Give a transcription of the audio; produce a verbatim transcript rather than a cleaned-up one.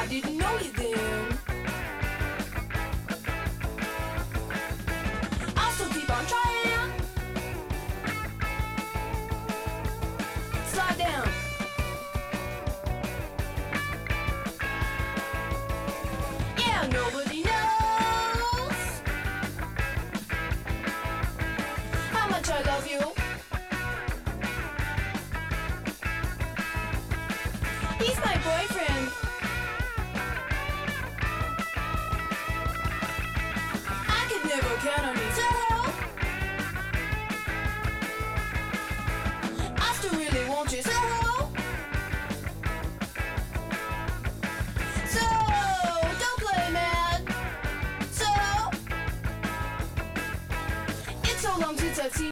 I didn't know you then. I'll still keep on trying. Slide down. Yeah, nobody knows how much I love you. He's my boyfriend. I could never count on you to help. I still really want you to help.